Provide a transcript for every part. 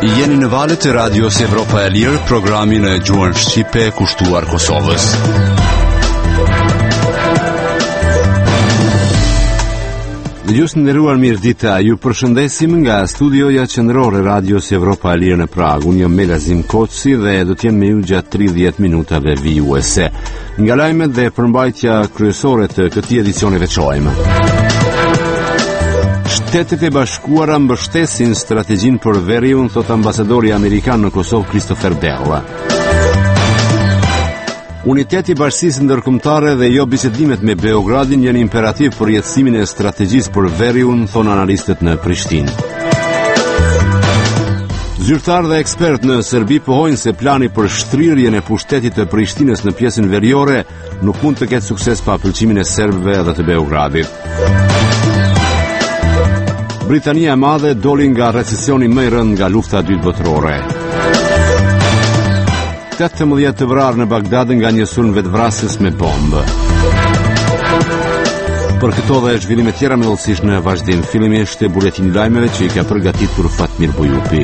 Jeni në valët e Radios Evropa e Lirë, programin e gjuhën shqipe kushtuar Kosovës. Dëgjues të nderuar, mirëdita. Ju përshëndesim nga studioja qendrore Radios Evropa e Lirë në Prag. Unë jam Melazim Koci dhe do të jem me ju gjatë 30 minutave vijuese. Nga lajmet dhe përmbajtja kryesore të këtij edicioni veçojmë. Shtetet e Bashkuara mbështesin strategjinë për veriun, thot ambasadori amerikan në Kosovë Christopher Dell. Uniteti i bashkisë ndërkombëtare dhe jo bisedimet me Beogradin janë imperativ për jetësimin e strategjisë për veriun, thonë analistët në Prishtinë. Zyrtar dhe ekspert në Serbi pohojnë se plani për shtrirjen e pushtetit të Prishtinës në pjesën veriore nuk mund të ketë sukses pa pëlqimin e serbëve dhe të Beogradit. Britania e Madhe doli nga recesioni më i rënd nga lufta e dytë botërore. 18 të vrarë në Bagdad nga një sulm vetvrasës me bombë. Për këto dhe zhvillime tjera mëdhësisht në vazhdim, fillimisht e buletini lajmeve që i ka përgatitur Fatmir Bujupi.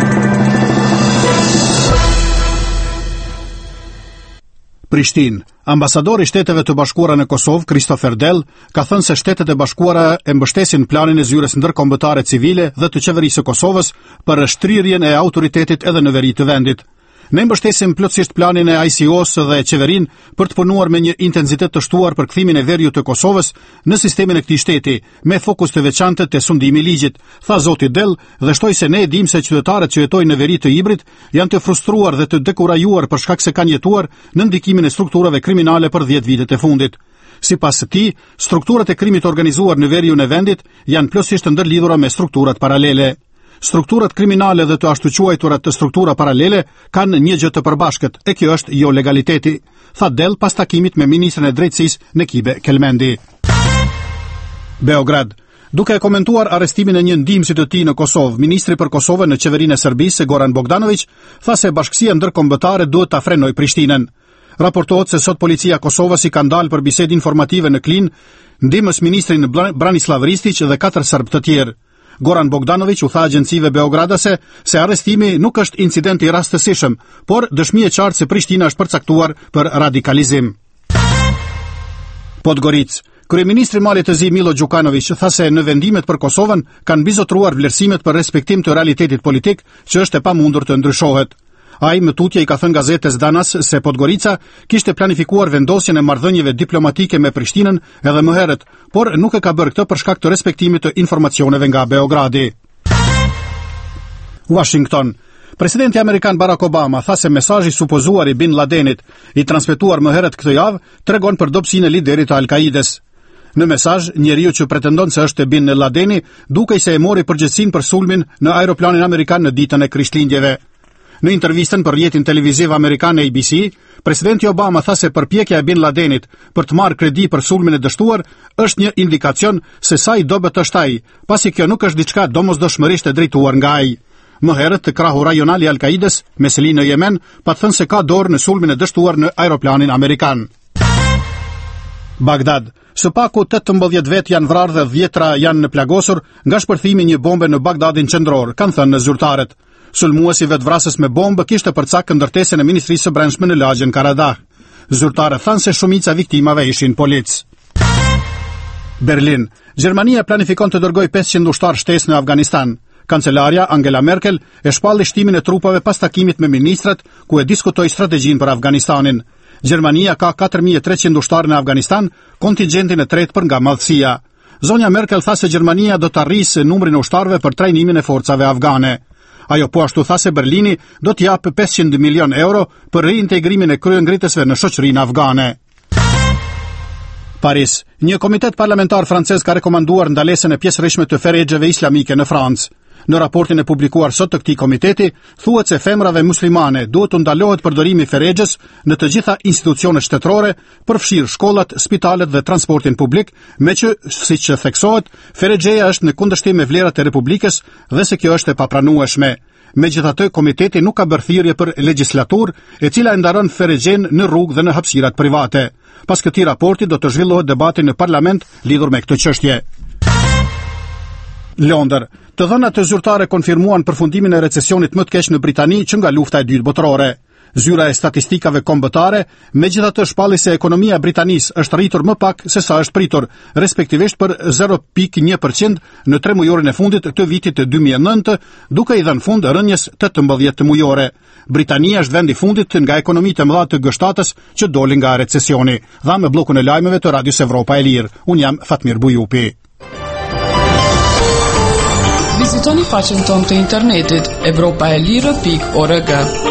Prishtinë. Ambasadori Shteteve të Bashkuara në Kosovë, Christopher Dell, ka thënë se Shtetet e Bashkuara e mbështesin planin e zyres ndërkombëtare civile dhe të qeverisë së Kosovës për shtrirjen e autoritetit edhe në veri të vendit. Ne mbështesim plotësisht planin e ICO-s dhe qeverinë për të punuar me një intensitet të shtuar për kthimin e veriut të Kosovës në sistemin e këtij shteti, me fokus të veçantë te sundimi i ligjit, tha zoti Dell, dhe shtoi se ne e dimë se qytetarët që jetojnë në veri të hibrid janë të frustruar dhe të dekurajuar për shkak se kanë jetuar në ndikimin e strukturave kriminale për 10 vitet e fundit. Sipas tij, strukturat e krimit organizuar në veriun e vendit janë plotësisht ndërlidhura me strukturat paralele. Strukturat kriminale dhe të ashtu quajturat të struktura paralele kanë një gjë të përbashkët, e kjo është jo legaliteti, tha Dell pas takimit me ministrin e drejtësisë Nekibe Kelmendi. Beograd. Duke e komentuar arrestimin e një ndihmësit të tij në Kosovë, ministri për Kosovën në qeverinë e Serbisë, Goran Bogdanović, tha se bashkësia ndërkombëtare duhet ta frenojë Prishtinën. Raportohet se sot policia e Kosovës i ka ndalë për bisedë informative në Klin ndihmës ministrin Branislav Ristić dhe 4 serb të tjerë. Goran Bogdanović u tha agjencive beogradase se arrestimi nuk është incident i rastësishëm, por dëshmi e qartë se Prishtina është përcaktuar për radikalizim. Podgoricë. Kryeministri i Malit të Zi Milo Đukanović tha se në vendimet për Kosovën kanë bizotruar vlerësimet për respektim të realitetit politik që është e pamundur të ndryshohet. Ai më tutje i ka thënë gazetës Danas se Podgorica kishte planifikuar vendosjen e marrëdhënieve diplomatike me Prishtinën edhe më herët, por nuk e ka bërë këtë për shkak të respektimit të informacioneve nga Beogradi. Washington. Presidenti amerikan Barack Obama tha se mesazhi supozuar i Bin Ladenit, i transmetuar më herët këtë javë, tregon për dobësinë e liderit të Al-Kaides. Në mesazh, njeriu që pretendon se është Bin Ladeni, dukej se e mori përgjegjësinë për sulmin në aeroplanin amerikan në ditën e Krishtlindjeve. Në intervistën për rrjetin televiziv amerikan ABC, presidenti Obama tha se përpjekja e Bin Ladenit për të marrë kredi për sulmin e dështuar është një indikacion se sa i dobët është ai, pasi kjo nuk është diçka domosdoshmërisht e drejtuar nga ai. Më herët të krahu rajonal i Al-Kaides me seli në Yemen pa thënë se ka dorë në sulmin e dështuar në aeroplanin amerikan. Bagdad. Së paku 18 vet janë vrarë dhe 10 janë plagosur nga shpërthimi një bombe në Bagdadin qendror, kanë thënë zyrtarët. Sulmuesi vetvrasës me bombë kishte përcaktë ndërtesën e Ministrisë së Brendshme në lagjen Karadah. Zyrtarët thanë se shumica viktimave ishin polic. Berlin. Gjermania planifikon të dërgojë 500 ushtar shtesë në Afganistan. Kancelaria Angela Merkel e shpalli shtimin e trupave pas takimit me ministrat ku e diskutoi strategjinë për Afganistanin. Gjermania ka 4300 ushtarë në Afganistan, kontingjentin e tretë për nga madhësia. Zonja Merkel tha se Gjermania do të arrisë numrin e ushtarëve për trajnimin e forcave afgane. Ajo po ashtu tha se Berlini do të japë 500 milion euro për reintegrimin e kryengritësve në shoqërinë afgane. Paris. Një komitet parlamentar francez ka rekomanduar ndalesën e pjesërishtme të ferexheve islamike në Francë. Në raportin e publikuar sot të këtij komiteti, thuhet se femrave muslimane duhet të ndalohet përdorimi i ferexhës në të gjitha institucionet shtetërore, përfshirë shkollat, spitalet dhe transportin publik, meqë, siç theksohet, ferexheja është në kundërshtim me vlerat e Republikës dhe se kjo është e papranueshme. Megjithatë, komiteti nuk ka bërë thirrje për legjislaturë, e cila e ndaron ferexhen në rrugë dhe në hapësirat private. Pas këtij raporti do të zhvillohet debati në parlament lidhur me këtë çështje. Londër. Të dhënat e zyrtare konfirmuan përfundimin e recesionit më të keq në Britani që nga lufta e dytë botërore. Zyra e statistikave kombëtare, megjithatë shpalli se ekonomia e Britanisë është rritur më pak se sa është pritur, respektivisht për 0.1% në 3 mujorin e fundit të vitit 2009, duke i dhënë fund rënjes 18 mujore. Britania është vendi fundit nga ekonomitë e mëdha të G7-s që dolin nga recesioni. Dha me bllokun e lajmeve të Radios Evropa e Lirë. Unë jam Fatmir Bujupi. Vizitoni faqen tonë të internetit evropaelire.org.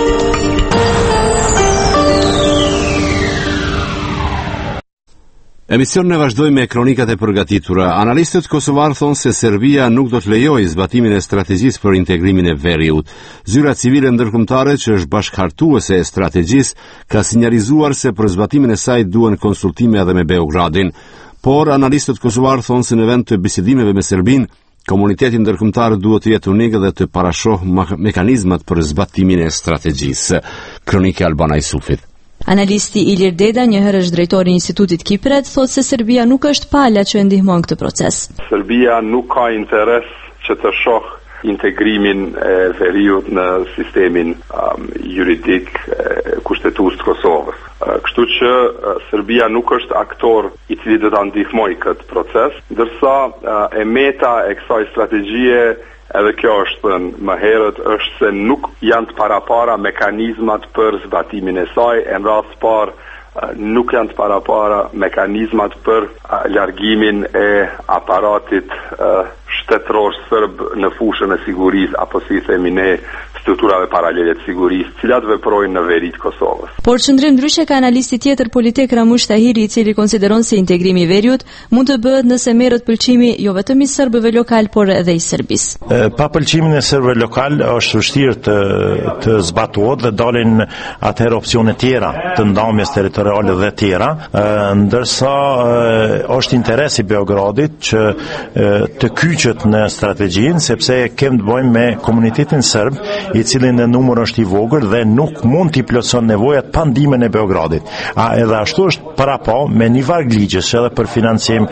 Emisionin e vazhdojmë me kronikat e përgatitura. Analistët kosovar thonë se Serbia nuk do të lejojë zbatimin e strategjisë për integrimin e veriut. Zyra civile ndërkombëtare që është bashkëhartuese e strategjisë ka sinjalizuar se për zbatimin e saj duhen konsultime edhe me Beogradin. Por analistët kosovar thonë se në vend të bisedimeve me Serbinë, komuniteti ndërkombëtar duhet të jetë unik dhe të parashohë mekanizmat për zbatimin e strategjisë. Kronika Albana Isufit. Analisti Ilir Deda, njëherë është drejtori i Institutit Kipret, thotë se Serbia nuk është pala që e ndihmon këtë proces. Serbia nuk ka interes që të shohë integrimin e veriut në sistemin juridik kushtetues të Kosovës. Kështu që Serbia nuk është aktor i cili do ta ndihmojë këtë proces, ndërsa e meta e kësaj strategjie, edhe kjo është thënë më herët, është se nuk janë të parapara mekanizmat për zbatimin e saj, e në radhë parë nuk janë të parapara mekanizmat për largimin e aparatit shtetëror serb në fushën e sigurisë, apo si themi ne, strukturave paralele të sigurisë, cilat veprojnë në veri të Kosovës. Por qëndrim ndryshe ka analisti tjetër politik Ramush Tahiri, i cili konsideron se integrimi i veriut mund të bëhet nëse merret pëlqimi jo vetëm i serbëve lokal, por edhe i Serbisë. Pa pëlqimin e serbëve lokal është vështirë të zbatohet dhe dalin atëherë opsione tjera të ndamjes territoriale dhe tjera, ndërsa është interes i Beogradit që të kyçet në strategjinë, sepse kemi të bëjmë me komunitetin serb, i cili në numër është i vogël dhe nuk mund t'i plotëson nevojat pa ndihmën e Beogradit. Edhe ashtu është parapå me një varg ligjesh edhe për financim,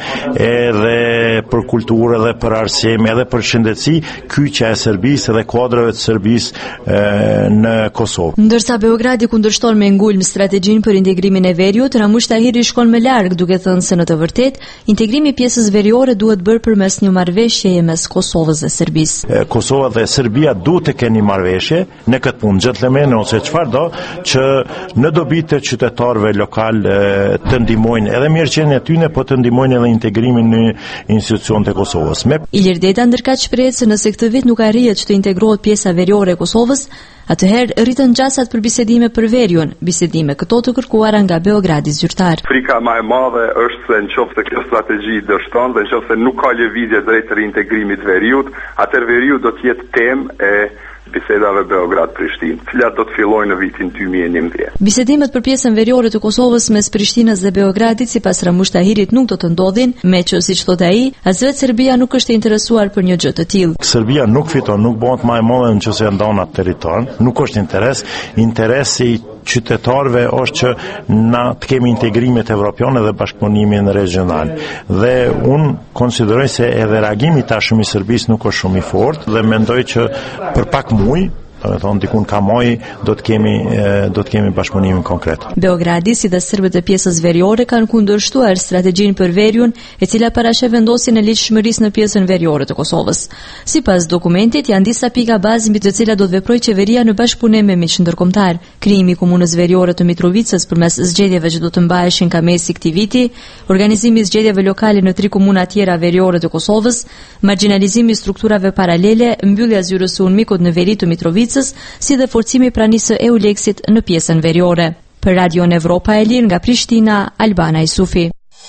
edhe për kulturë, edhe për arsim, edhe për shëndetësi, kyçja e Serbisë dhe kuadrave të Serbisë në Kosovë. Ndërsa Beogradi kundërshton me ngulm strategjinë për integrimin e veriut, Ramush Tahiri shkon më larg, duke thënë se në të vërtetë integrimi i pjesës veriore duhet bërë përmes një marrëveshjeje mes Kosovës dhe Serbisë. Kosova dhe Serbia duhet të kenë një marrëveshje në këtë punë, gentlemane ose çfarë do, që në dobi të qytetarëve lokal të ndihmojnë edhe mirëqenien e tyre, po të ndihmojnë edhe integrimin në institucionet e Kosovës. Ilir Deda ndërkaq shprehet se nëse këtë vit nuk arrihet që të integrohet pjesa veriore e Kosovës, atëherë rritën gjasat për bisedime për veriun, bisedime këto të kërkuara nga Beogradi zyrtar. Frika më e madhe është se nëse kjo strategji dështon dhe nëse nuk ka lëvizje drejt reintegrimit veriut, atëherë veriu do të jetë temë e bisedave Beograd-Prishtinë, cilat do të fillojnë në vitin 2011. Bisedimet për pjesën veriore të Kosovës mes Prishtinës dhe Beogradit, sipas Ramush Tahirit, nuk do të ndodhin, me që siç thotë ai, as vetë Serbia nuk është e interesuar për një gjë të tillë. Serbia nuk fiton, nuk bëhet më e madhe nëse e ndon atë territor, nuk është interesi i qytetarëve është që na të kemi integrimet evropiane dhe bashkëpunimin regional. Dhe unë konsideroj se edhe reagimi tashëm i Serbisë nuk është shumë i fortë dhe mendoj që për pak muaj, do të thonë dikun ka muaj, do të kemi bashkëpunimin konkret. Beogradi, si dhe serbët e pjesës veriore, kanë kundërshtuar strategjinë për veriun, e cila parashë vendosjen e ligjshmërisë në pjesën veriore të Kosovës. Sipas dokumentit, janë disa pika bazë mbi të cilat do të veprojë qeveria në bashkëpunim me miq ndërkombëtar: krijimi i komunës veriore të Mitrovicës përmes zgjedhjeve që do të mbaheshin ka mesi këtij viti, organizimi i zgjedhjeve lokale në 3 komuna tjera veriore të Kosovës, marginalizimi i strukturave paralele, mbyllja e zyrës së Unmikut në veri të Mitrovicës, si dhe forcimi pranisë e EULEX-it në pjesën veriore. Për Radion Evropa e Lirë nga Prishtina, Albana Isufi.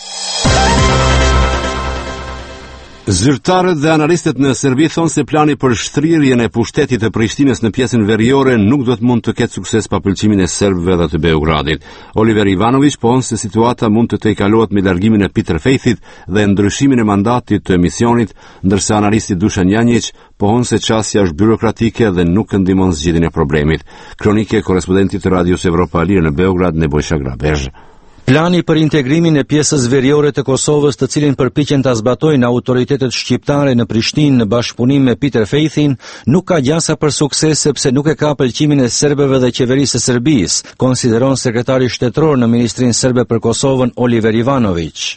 Zyrtarët dhe analistët në Serbi thonë se plani për shtrirjen e pushtetit të Prishtinës në pjesën veriore nuk do të mund të ketë sukses pa pëlqimin e serbëve dhe të Beogradit. Oliver Ivanović pohon se situata mund të tejkalohet me largimin e Peter Fejthit dhe ndryshimin e mandatit të emisionit, ndërsa analisti Dušan Janjić pohon se çësia është byrokratike dhe nuk ndihmon zgjidhjen e problemit. Kronike korrespondentit të Radios Evropa Lirë në Beograd, Nebojša Grabezh. Plani për integrimin e pjesës veriore të Kosovës, të cilin përpiqen ta zbatojnë autoritetet shqiptare në Prishtinë në bashkëpunim me Peter Faithin, nuk ka gjasa për sukses sepse nuk e ka pëlqimin e serbëve dhe qeverisë së Serbisë, konsideron sekretari shtetror në Ministrinë Serbe për Kosovën Oliver Ivanović.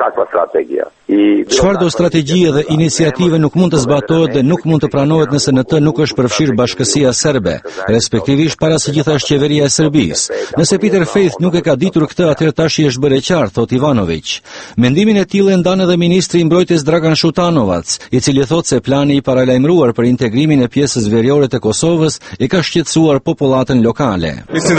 Çfarë do strategjie dhe iniciative nuk mund të zbatohet dhe nuk mund të pranohet nëse në të nuk është përfshirë bashkësia serbe, respektivisht para së gjithashtë qeveria e Serbisë. Nëse Peter Faith nuk e ka ditur këtë, atëherë tash i është bërë e qartë, thot Ivanović. Mendimin e tillë e ndan edhe ministri i mbrojtjes Dragan Shutanovac, i cili thotë se plani i paralajmëruar për integrimin e pjesës veriore të Kosovës e ka shqetësuar popullatën lokale.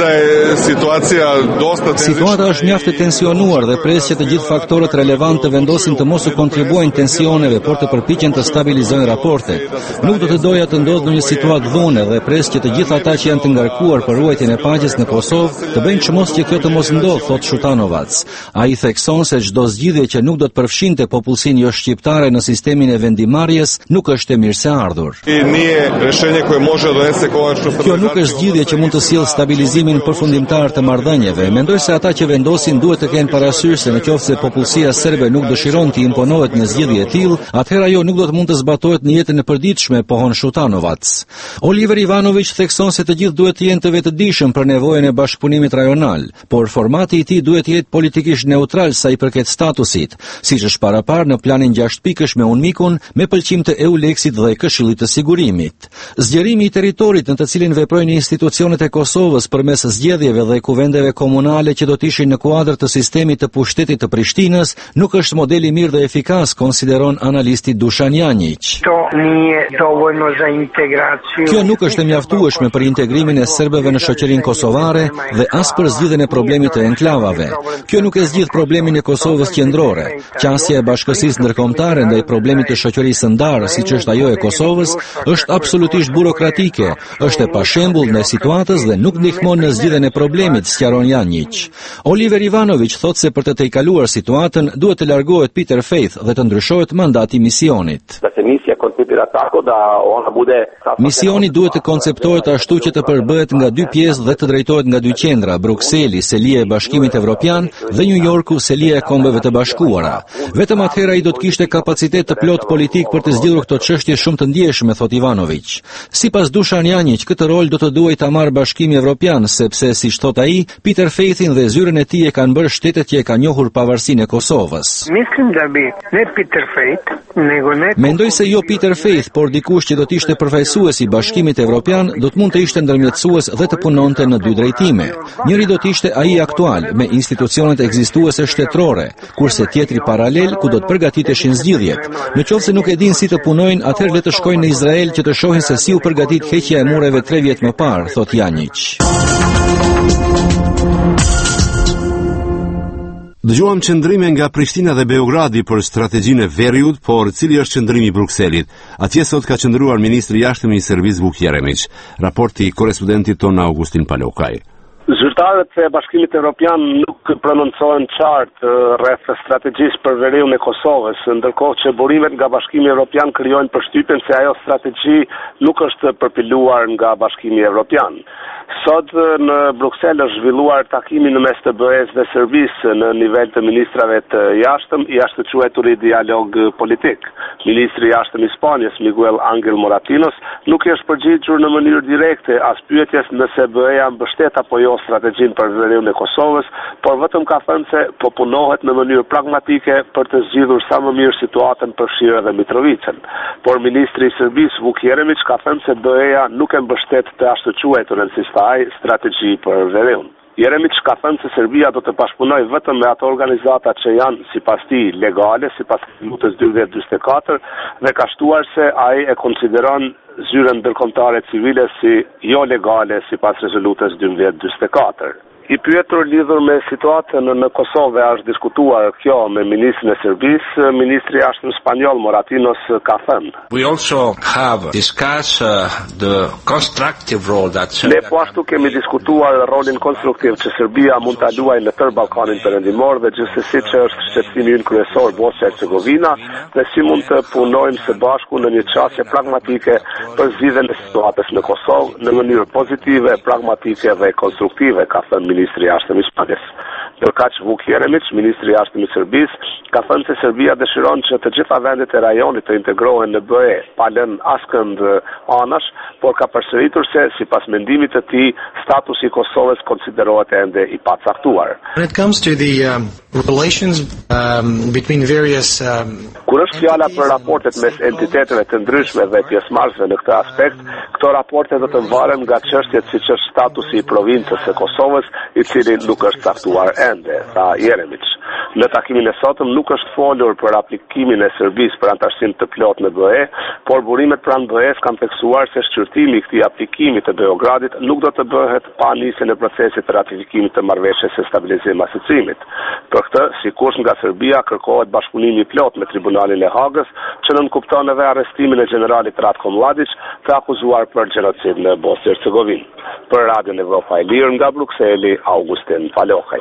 Situata është mjaft e tensionuar dhe pres që të gjithë faktorët relevant të vendosin të mos u kontribuojnë tensioneve, por të përpiqen të stabilizojnë raportet. Nuk do të doja të ndodhë në një situatë dhune dhe pres që të gjithë ata që janë të ngarkuar për ruajtjen e paqes në Kosovë të bëjnë çmos që kjo të mos ndodhë, thot Shutanovac. Ai thekson se çdo zgjidhje që nuk do të përfshinte popullsinë jo shqiptare në sistemin e vendimarrjes nuk është e mirëseardhur. Kjo nuk është zgjidhje që mund të sjellë stabilizimin përfundimtar të marrëdhënieve. Mendoj se ata që vendosin duhet të kenë parasysh se nëse popullsia serbe nuk dëshiron të imponohet një zgjidhje e tillë, atëherë ajo nuk do të mund të zbatohet në jetën e përditshme, pohon Shutanovac. Oliver Ivanović thekson se të gjithë duhet të jenë të vetëdijshëm për nevojën e bashkëpunimit rajonal, por formati i tij duhet të jetë politikisht neutral sa i përket statusit, siç është paraparë në planin 6 pikësh me UNMIK-un, me pëlqim të EULEX-it dhe Këshillit të Sigurimit. Zgjerimi i territorit në të cilin veprojnë institucionet e Kosovës përmes zgjedhjeve dhe kuvendeve komunale që do të ishin në kuadër të sistemit të pushtetit të Prishtinës nuk është model i mirë dhe efikas, konsideron analisti Dušan Janjić. Kjo nuk është e mjaftueshme për integrimin e serbëve në shoqërinë kosovare dhe as për zgjidhjen e problemit të enklavave. Kjo nuk e zgjidh problemin e Kosovës qendrore. Qasja e bashkësisë ndërkombëtare ndaj problemit të shoqërisë së ndarë, siç është ajo e Kosovës, është absolutisht burokratike, është e pashembull ndaj situatës dhe nuk ndihmon në zgjidhjen e problemit, sqaron Janjić. Oliver Ivanović thotë se për të tejkaluar situatën duhet të largohet Peter Faith dhe të ndryshohet mandati i misionit. Misioni duhet të konceptohet ashtu që të përbëhet nga 2 pjesë dhe të drejtohet nga 2 qendra, Brukseli, selia e Bashkimit Evropian dhe New Yorku, selia e Kombeve të Bashkuara. Vetëm atëherë ai do të kishte kapacitet të plot politik për të zgjidhur këto çështje shumë të ndjeshme, thot Ivanović. Sipas Dušan Janjić, këtë rol do të duhej ta marrë Bashkimi Evropian, sepse siç thot ai, Peter Faithin dhe zyrën e tij e kanë bërë shtetet që e kanë njohur pavarësinë e Kosovës. Mendoj se jo Peter Faith, por dikush që do të ishte përfaqësues i Bashkimit Evropian, do të mund të ishte ndërmjetësues dhe të punonte në 2 drejtime. Njëri do të ishte ai aktual, me institucionet ekzistuese shtetërore, kurse tjetri paralel ku do të përgatiteshin zgjidhjet. Nëse nuk e din si të punojnë, atëherë le të shkojnë në Izrael që të shohin se si u përgatit heqja e mureve 3 vjet më parë, thot Janjić. Dëgjuam qëndrime nga Prishtina dhe Beogradi për strategjinë e veriut, por cili është qëndrimi i Brukselit? Atje sot ka qëndruar ministri i jashtëm i Serbisë Vuk Jeremić. Raporti korrespondentit ton Augustin Palokaj. Zyrtarët e Bashkimit Evropian nuk prononcohen qartë rreth strategjisë për veriun e Kosovës, ndërkohë që burimet nga Bashkimi Evropian krijojnë përshtypjen se ajo strategji nuk është përpiluar nga Bashkimi Evropian. Sot në Bruksel është zhvilluar takimi në mes të BE-s dhe Serbisë në nivel të ministrave të jashtëm, i ashtë quheturi dialog politik. Ministri i jashtëm i Spanjës, Miguel Angel Moratinos, nuk është përgjigjur në mënyrë direkte as pyetjes nëse BE-ja mbështet apo jo strategjinë për veriun e Kosovës, por vetëm ka thënë se po punohet në mënyrë pragmatike për të zgjidhur sa më mirë situatën për Shire dhe Mitrovicën. Por ministri i Serbisë Vuk Jeremić ka thënë se BE-ja nuk e mbështet të ashtu quheturën si strategji për veriun. Jeremić ka thënë se Serbia do të bashkëpunoj vetëm me ato organizata që janë sipas tij legale, sipas rezolutës 1244 dhe ka shtuar se ai e konsideron zyrën ndërkombëtare civile si jo legale sipas rezolutës 1244. I pyetur lidhur me situatën në Kosovë është diskutuar kjo me ministrin e Serbisë, ministri i jashtëm spanjoll Moratinos ka thënë. We also have discussed the constructive role that Ne po ashtu kemi diskutuar rolin konstruktiv që Serbia mund ta luajë në tërë Ballkanin Perëndimor dhe gjithsesi që është shqetësimi ynë kryesor Bosnia-Hercegovina dhe si mund të punojmë së bashku në një çështje pragmatike për zgjidhjen e situatës në Kosovë në mënyrë pozitive, pragmatike dhe konstruktive, ka thënë ministri i jashtëm i Spanjës. Ndërkaq Vuk Jeremić, ministri i jashtëm i Serbisë, ka thënë se Serbia dëshiron që të gjitha vendet e rajonit të integrohen në BE, pa lënë askënd anash, por ka përsëritur se sipas mendimit të tij, statusi i Kosovës konsiderohet ende i pacaktuar. When it comes to the relations between various Kur është fjala për raportet mes entiteteve të ndryshme dhe pjesëmarrësve në këtë aspekt, këto raporte do të varen nga çështjet siç është statusi i provincës së Kosovës, i cili nuk është caktuar ende, tha Jeremić. Në takimin e sotëm nuk është folur për aplikimin e Serbisë për anëtarësim të plotë në BE, por burimet pranë BE-s kanë theksuar se shqyrtimi i këtij aplikimi të Beogradit nuk do të bëhet pa nisjen e procesit të ratifikimit të marrëveshjes së stabilizimit asociimit. Për këtë, sikurse nga Serbia kërkohet bashkëpunimi i plotë me Tribunalin e Hagës, që nënkupton edhe arrestimin e generalit Ratko Mladić, të akuzuar për gjenocid në Bosnjë-Hercegovinë. Për Radion Evropa e Lirë nga Brukseli, Augustin Falohaj.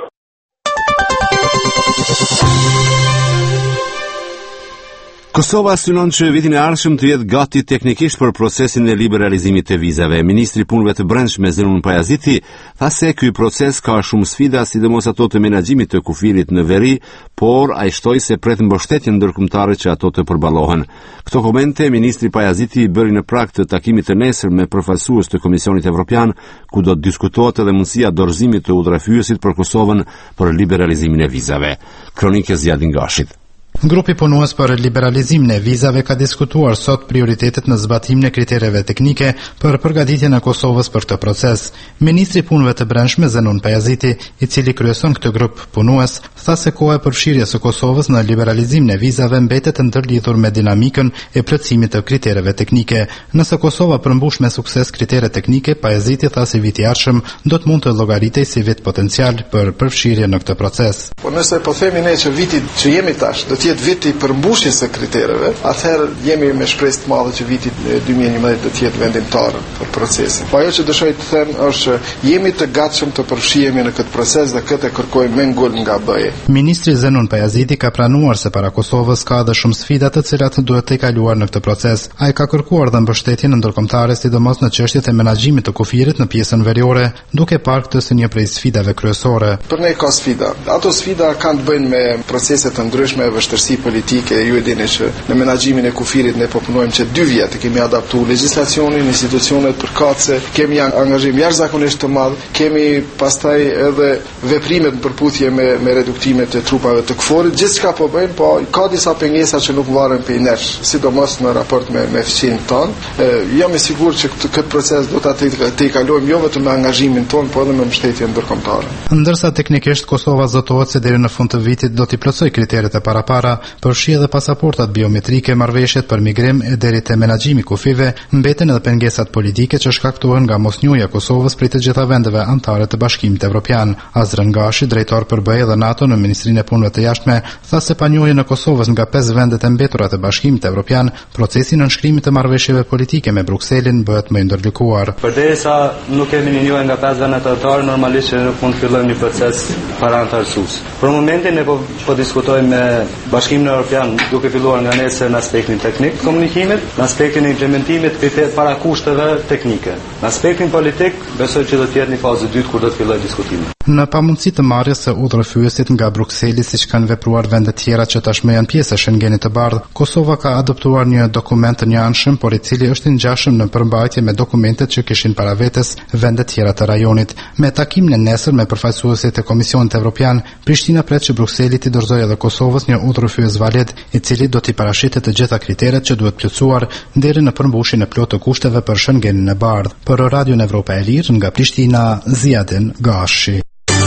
Kosova synon që vitin e ardhshëm të jetë gati teknikisht për procesin e liberalizimit të vizave. Ministri i Punëve të Brendshme Zenun Pajaziti tha se ky proces ka shumë sfida, sidomos ato të menaxhimit të kufirit në veri, por ai shtoi se pret mbështetjen ndërkombëtare që ato të përballohen. Këto komente ministri Pajaziti i bëri në prag të takimit të nesër me përfaqësues të Komisionit Evropian, ku do të diskutohet edhe mundësia dorëzimit të udhëfyesit për Kosovën për liberalizimin e vizave. Kronikë Zjadin Gashit. Grupi punues për liberalizimin e vizave ka diskutuar sot prioritetet në zbatimin e kritereve teknike për përgatitjen e Kosovës për këtë proces. Ministri i Punëve të Brendshme Zenun Pajaziti, i cili kryeson këtë grup punues, tha se koha e përfshirjes së Kosovës në liberalizimin e vizave mbetet të ndërlidhur me dinamikën e plotësimit të kritereve teknike. Nëse Kosova përmbush me sukses kriteret teknike, Pajaziti tha se viti i ardhshëm do të mund të llogaritej si vit potencial për përfshirje në këtë proces. Po nëse po themi ne që viti që jemi tash do jetë viti i përmbushjes së kritereve, atëherë jemi me shpresë të madhe që viti 2011 do të jetë vendimtar për procesin. Po ajo që dëshoj të them është jemi të gatshëm të përfshihemi në këtë proces dhe këtë kërkojmë me ngul nga BE. Ministri Zenun Pajaziti ka pranuar se para Kosovës ka edhe shumë sfida të cilat duhet të kaluar në këtë proces. Ai ka kërkuar dhe mbështetjen ndërkombëtare, sidomos në çështjet e menaxhimit të kufirit në pjesën veriore, duke parë këtë si një prej sfidave kryesore. Për ne ka sfida. Ato sfida kanë të bëjnë me procese të ndryshme, vështirësi politike. Ju e dini që në menaxhimin e kufirit ne po punojmë që 2 vjet, kemi adaptuar legjislacionin, institucionet përkatëse, kemi angazhim jashtëzakonisht të madh, kemi pastaj edhe veprimet në përputhje me reduktimet e trupave të KFOR-it. Gjithçka po bëjmë, po ka disa pengesa që nuk varen prej nesh, sidomos në raport me fqinjtë tonë. Jam i sigurt që këtë proces do ta të kalojmë jo vetëm me angazhimin ton, por edhe me mbështetjen ndërkombëtare. Ndërsa teknikisht Kosova zotohet se deri në fund të vitit do t'i plotësoj kriteret e parapara, përfshi edhe pasaportat biometrike, marrëveshjet për migrim e deri te menaxhimi kufive, mbeten edhe pengesat politike që shkaktohen nga mosnjoja e Kosovës prej të gjitha vendeve anëtare të Bashkimit Evropian. Azrën Gashi, drejtor për BE dhe NATO në Ministrinë e Punëve të Jashtme, tha se pa njohjen e Kosovës nga 5 vendet e mbetura të Bashkimit Evropian, procesi i nënshkrimit të marrëveshjeve politike me Brukselin bëhet më i ndërlikuar. Përderisa nuk kemi një njohje nga 5 vendet anëtare, normalisht nuk mund të fillojmë një proces parantarësues. Për momentin ne po diskutojmë me Bashkimin Evropian, duke filluar nga nesër në aspektin teknik të komunikimit, në aspektin e implementimit para kushteve teknike. Në aspektin politik, besoj që do të jetë një fazë 2 kur do të fillojë diskutimi. Në pamundësi të marrjes së udhëfyesit nga Brukseli, siç kanë vepruar vende tjera që tashmë janë pjesë e Schengenit të bardhë, Kosova ka adoptuar një dokument të njëanshëm, por i cili është i ngjashëm në përmbajtje me dokumentet që kishin para vetes vendet tjera të rajonit. Me takimin e nesër me përfaqësuesit e Komisionit Evropian, Prishtina pret që Brukseli t'i dorëzojë edhe Kosovës një udhëfyes valid, i cili do t'i parashitet të gjitha kriteret që duhet plotësuar deri në përmbushjen e plotë të kushteve për Schengenin e bardhë. Për Radion Evropa e Lirë nga Prishtina, Zjadin Gashi.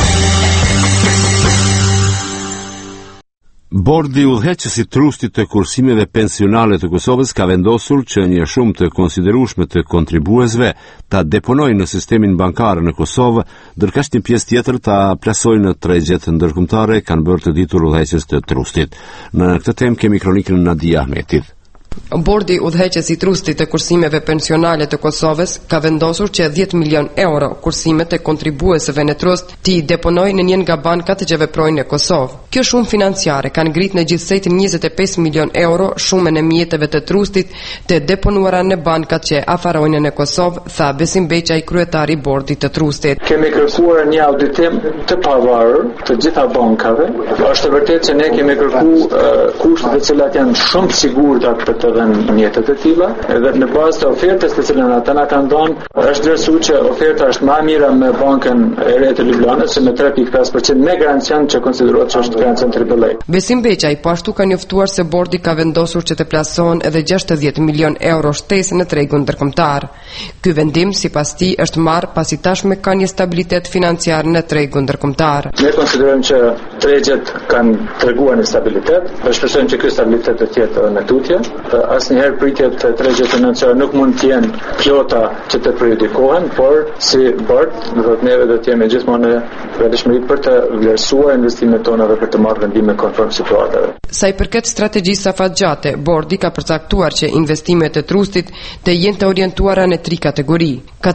Bordi udhëheqës i trustit të kursimeve pensionale të Kosovës ka vendosur që një shumë të konsiderueshme të kontribuesve ta deponojnë në sistemin bankar në Kosovë, ndërkaq një pjesë tjetër ta plasojnë në tregjet ndërkombëtare, kanë bërë të ditur udhëheqës të trustit. Në këtë temë kemi kronikën Nadia Ahmetit. Bordi udhëheqës i trustit të kursimeve pensionale të Kosovës ka vendosur që 10 milion euro kursimet e kontribuesëve në trust t'i deponojnë në njën nga bankat që veprojnë në Kosovë. Kjo shumë financiare ka ngrit në gjithsejt 25 milion euro shumën e mjeteve të trustit të deponuara në bankat që afarojnë në Kosovë, tha Besim Beqaj, kryetari i bordit të trustit. Kemi kërkuar një auditim të pavarur të gjitha bankave. Është vërtet që ne kemi kërkuar kushtet të cilat janë shumë të sigurta për të dhënë mjetet e tilla, edhe në bazë të ofertës të cilën ata na kanë dhënë, është vlerësuar që oferta është më e mira me bankën e re të Ljubljanës se me 3.5% me garancion që konsiderohet që është garancion AAA. Besim Beqaj po ashtu ka njoftuar se bordi ka vendosur që të plasohen edhe 60 milion euro shtesë në tregun ndërkombëtar. Ky vendim sipas tij është marrë pasi tashmë ka një stabilitet financiar në tregun ndërkombëtar. Ne konsiderojmë që tregjet kanë treguar një stabilitet, dhe shpresojmë që ky stabilitet të jetë në tutje. Asnjëherë pritjet të tregjet financiare nuk mund të jenë plota që të periodikohen, por si bord, do të neve do të jemi gjithmonë në vlerëshmëri për të vlerësuar investimet tona dhe për të marrë vendime konform situatave. Sa i përket strategjisë afatgjate, bordi ka përcaktuar që investimet e trustit të jenë të orientuara në 3 kategori.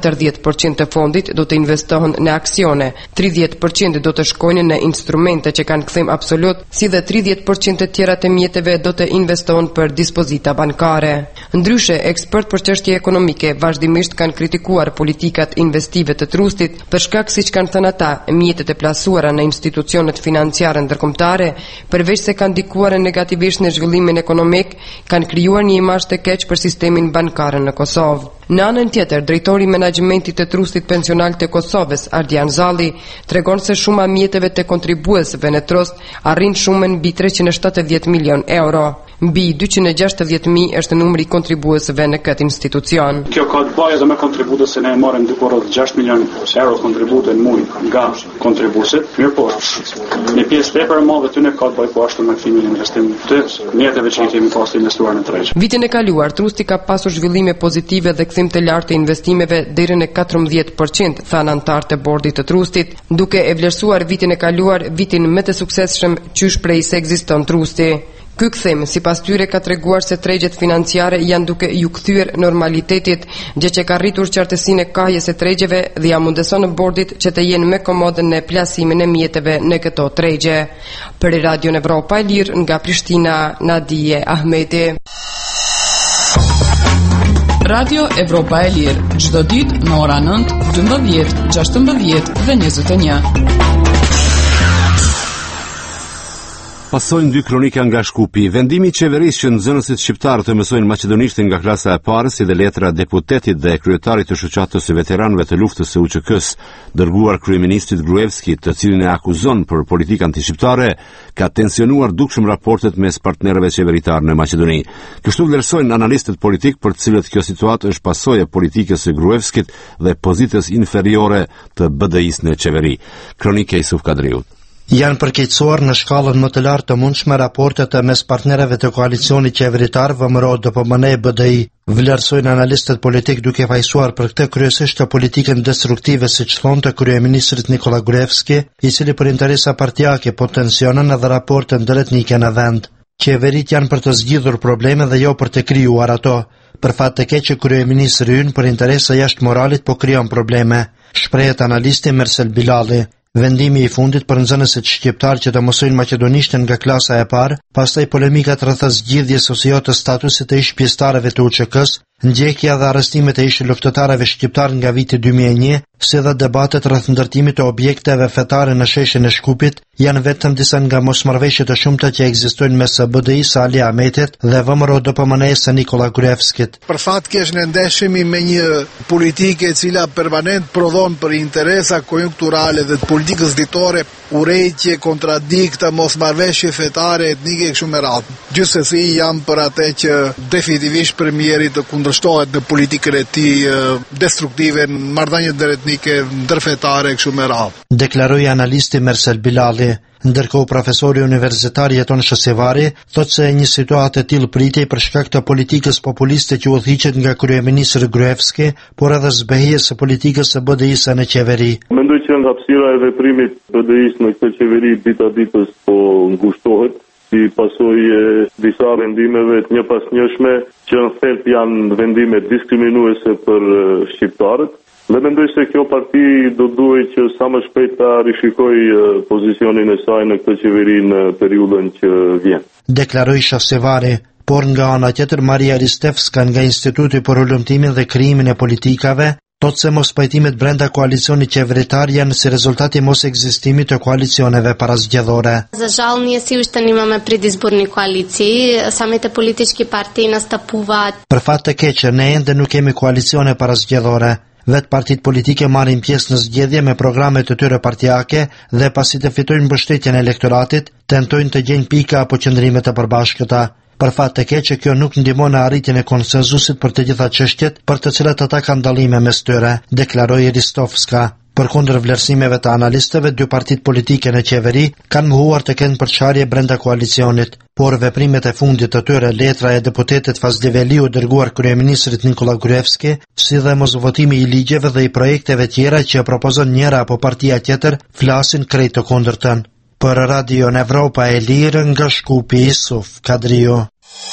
40% të fondit do të investohen në aksione, 30% do të shkojnë në instrumente që kanë kthim absolut, si dhe 30% të tjera të mjeteve do të investohen për dispozita bankare. Ndryshe, ekspert për çështje ekonomike vazhdimisht kanë kritikuar politikat investive të trustit për shkak, siç kanë thënë ata, mjetet e plasuara në institucionet financiare ndërkombëtare, përveç se kanë ndikuar negativisht në zhvillimin ekonomik, kanë krijuar një imazh të keq për sistemin bankar në Kosovë. Në anën tjetër, drejtori i menaxhmentit të trustit pensional të Kosovës, Ardian Zalli, tregon se shuma mjeteve të kontribuesëve në trust arrin shumën mbi 370 milion euro. Mbi 260.000 është numri i kontribuesëve në këtë institucion. Kjo ka të bëjë edhe me kontributet, se ne marrim diku rreth 6 milion euro kontribute në muaj nga kontribuesit. Mirëpo, një pjesë tepër e madhe tyne ka të bëjë po ashtu me kthimin e investimit të mjeteve që kemi pas investuar në tregj. Vitin e kaluar, trusti ka pasur zhvillime pozitive dhe kthim të lartë të investimeve deri në 14%, thanë anëtarët e bordit të trustit, duke e vlerësuar vitin e kaluar vitin më të suksesshëm qysh prej se ekziston trusti. Ky kthim, sipas tyre, ka treguar se tregjet financiare janë duke ju kthyer normalitetit, gjë që ka rritur qartësinë e kahjes së tregjeve dhe ja mundeson bordit që të jenë më komodë në plasimin e mjeteve në këto tregje. Për Radio Evropa e Lirë nga Prishtina, Nadije Ahmeti. Radio Evropa e Lirë, çdo ditë në ora 9, 12, 16 dhe 21. Pasojnë 2 kronika nga Shkupi. Vendimi i qeverisë që nxënësit shqiptarë të mësojnë maqedonisht nga klasa e parë, si dhe letra deputetit dhe kryetarit të shoqatës së veteranëve të luftës së UÇK-s, dërguar kryeministrit Gruevski, të cilin e akuzon për politikë antishqiptare, ka tensionuar dukshëm raportet mes partnerëve qeveritar në Maqedoni. Kështu vlerësojnë analistët politik, për të cilët kjo situatë është pasojë e politikës së Gruevskit dhe pozitës inferiore të BDI-s në qeveri. Kronika e Yusuf Kadriut. Janë përkeqësuar në shkallën më të lartë të mundshme raportet e mes partnerëve të koalicionit qeveritar VMRO DPMN BDI. Vlerësojnë analistët politik duke fajsuar për këtë kryesisht të politikën destruktive, siç thonte kryeministri Nikola Gruevski, i cili për interesa partijake po tensionon edhe raportet ndërhetnike në vend. Qeverit janë për të zgjidhur probleme dhe jo për të krijuar ato. Për fat të keq që kryeministri ynë për interesa jashtë moralit po krijon probleme, shprehet analisti Mersel Bilali. Vendimi i fundit për nxënësit shqiptar që të mësojnë maqedonisht nga klasa e parë, pastaj polemikat rreth zgjidhjes ose jo të statusit të ish pjesëtarëve të UÇK-s, ndjekja dhe arrestimet e ish luftëtarëve shqiptar nga viti 2001, si dhe debatet rreth ndërtimit të objekteve fetare në sheshin e Shkupit, janë vetëm disa nga mosmarrëveshjet e shumta që ekzistojnë mes BDI-s Ali Ahmetit dhe VMRO DPMN-s Nikola Gruevskit. Për fat keq ne ndeshemi me një politike e cila permanent prodhon për interesa konjunkturale dhe të politikës ditore urrëtie, kontradikta, mosmarrëveshje fetare, etnike kështu me radhë. Gjithsesi jam për atë që definitivisht premieri të kundërshtohet në politikën e tij destruktive në marrëdhëniet ndëretnike, ndërfetare kështu me radhë. Deklaroi analisti Mersel Bilali. Ndërkohë profesori universitar Jeton Shësevari thotë se një situatë e tillë pritej për shkak të politikës populiste që udhëhiqet nga kryeministri Gruevski, por edhe zbehies së politikës së BDI-s në qeveri. Mendoj që nga hapësira e veprimit BDI-s në këtë qeveri dita ditës po ngushtohet, si pasojë e disa vendimeve të njëpasnjëshme që në thelb janë vendime diskriminuese për shqiptarët. Dhe mendoj se kjo parti do duhet që sa më shpejt ta rishikoj pozicionin e saj në këtë qeveri në periudhën që vjen. Deklaroi Shafsevari, por nga ana tjetër Maria Ristevska nga Instituti për Ullumtimin dhe Krijimin e Politikave thotë se mos pajtimet brenda koalicionit qeveritar janë si rezultati mos ekzistimit të koalicioneve parazgjedhore. За жал, ние си още имаме предизборни коалиции, самите политически партии настъпуват. Për fat të keq që ne ende nuk kemi koalicione parazgjedhore. Vetë partit politike marrin pjesë në zgjedhje me programet të tyre partijake dhe pasi të fitojnë mbështetjen e elektoratit, tentojnë të gjejnë pika apo qëndrime të përbashkëta. Për fat të keq që kjo nuk ndihmon në arritjen e konsenzusit për të gjitha çështjet për të cilat ata kanë dallime mes tyre, deklaroi Ristovska. Përkundër vlerësimeve të analistëve, dy partitë politike në qeveri kanë mohuar të kenë përçarje brenda koalicionit, por veprimet e fundit të tyre, letra e deputetit Fazliveliu dërguar kryeministrit Nikola Gruevski, si dhe mosvotimi i ligjeve dhe i projekteve tjera që propozon njëra apo partia tjetër, flasin krejt të kundërtën. Për Radio Evropa e Lirë nga Shkupi Isuf Kadrio.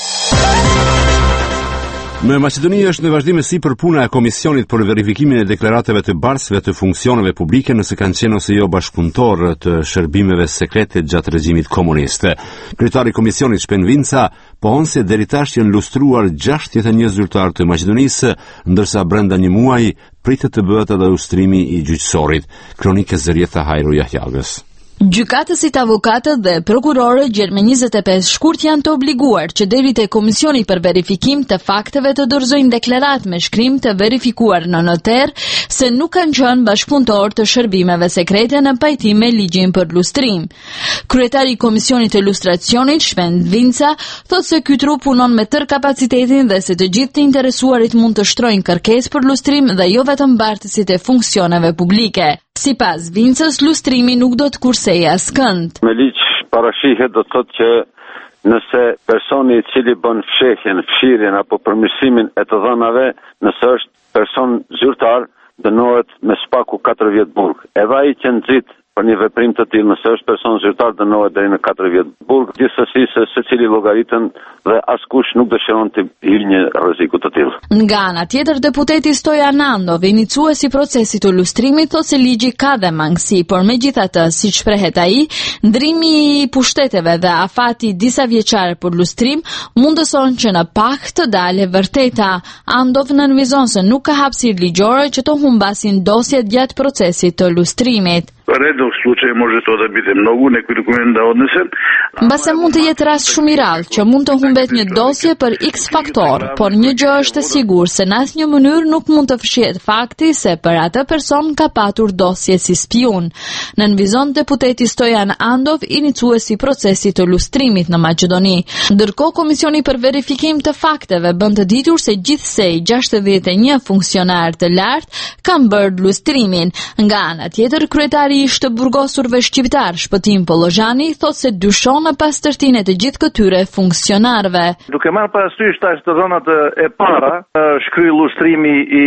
Në Maqedoni është në vazhdim sipër puna e Komisionit për verifikimin e deklaratave të barsëve të funksioneve publike nëse kanë qenë ose jo bashkëpunëtor të shërbimeve sekrete gjatë regjimit komunist. Kryetari i Komisionit Shpen Vinca pohon se deri tash janë lustruar 61 zyrtar të Maqedonisë, ndërsa brenda një muaji pritet të bëhet edhe lustrimi i gjyqësorit. Kronikë Zërieta Hajru Jahjagës. Gjykatësit, avokatët dhe prokurorët gjerë me 25 shkurt janë të obliguar që deri te Komisioni për verifikim të fakteve të dorëzojnë deklarat me shkrim të verifikuar në noter se nuk kanë qenë bashkëpunëtor të shërbimeve sekrete në pajtim me ligjin për lustrim. Kryetari i Komisionit të Lustracionit, Shpen Vinca, thotë se ky trup punon me tërë kapacitetin dhe se të gjithë të interesuarit mund të shtrojnë kërkesë për lustrim dhe jo vetëm bartësit e funksioneve publike. Sipas Vincës, lustrimi nuk do të kursejë askënd. Me ligj parashihet do të thotë që nëse personi i cili bën fshirjen apo përmirësimin e të dhënave, nëse është person zyrtar, dënohet me spaku 4 vjet burg. Edhe ai që nxit për një veprim të tillë, nëse është person zyrtar, dënohet deri në 4 vjet burg, gjithsesi se secili llogaritën dhe askush nuk dëshiron të hyjë një rreziku të tillë. Nga ana tjetër, deputeti Stojan Andov, iniciuesi i procesit të lustrimit, thotë se ligji ka dhe mangësi, por megjithatë, siç shprehet ai, ndrimi i pushteteve dhe afati disa vjeçar për lustrim mundëson që në pak të dalë vërteta. Andov nënvizon se nuk ka hapësirë ligjore që të humbasin dosjet gjatë procesit të lustrimit. Redov slučaj može to da bude mnogo, neki dokument da odnesen. Mbase mund të jetë rast shumë i rrallë që mund të humbet një dosje për X faktor, por një gjë është e sigurt se në asnjë mënyrë nuk mund të fshihet fakti se për atë person ka patur dosje si spion. Nënvizon deputeti Stojan Andov, iniciuesi i procesit të lustrimit në Maqedoni. Ndërkohë, Komisioni për verifikim të fakteve bën të ditur se gjithsej 61 funksionar të lartë kanë bërë lustrimin. Nga ana tjetër, kryetari i të burgosurve shqiptar Shpëtim Pollozhani thotë se dyshon në pastërtinë e të gjithë këtyre funksionarëve. Duke marrë parasysh tash të dhënat e para, shkry lustrimi i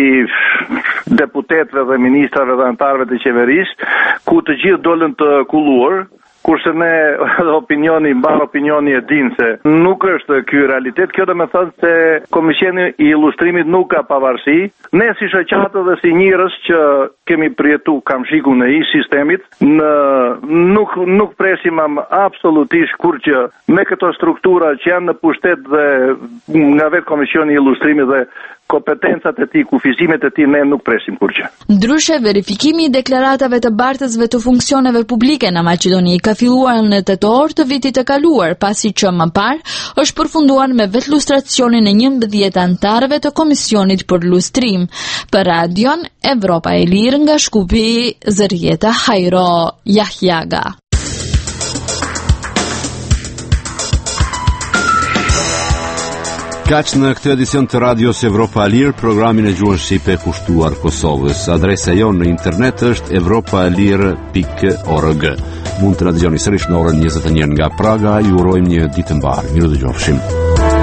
deputetëve dhe ministrave dhe anëtarëve të qeverisë, ku të gjithë dolën të kulluar, kurse ne mbar opinioni e din se nuk është ky realitet. Kjo do të thotë se Komisioni i Ilustrimit nuk ka pavarësi. Ne si shoqatë dhe si njerëz që kemi përjetu kamshikun e sistemit, nuk presim absolutisht kur që me këto struktura që janë në pushtet dhe nga vetë Komisioni i Ilustrimit dhe kompetencat e tij, kufizimet e tij, ne nuk presim kurrë. Ndryshe, verifikimi i deklaratave të bartësve të funksioneve publike në Maqedoni ka filluar në tetor të vitit të kaluar, pasi që më parë është përfunduar me vetë lustracionin e 11 anëtarëve të Komisionit për Lustrim. Për Radion Evropa e Lirë nga Shkupi, Zërieta Hajro Jahjaga. Kaq në këtë edicion të Radios Evropa e Lirë, programin e gjuhën shqipe kushtuar Kosovës. Adresa jonë në internet është evropaelir.org. Mund të na dëgjoni sërish në orën 21 nga Praga. Ju urojmë një ditë mbar. Miru dëgjofshim.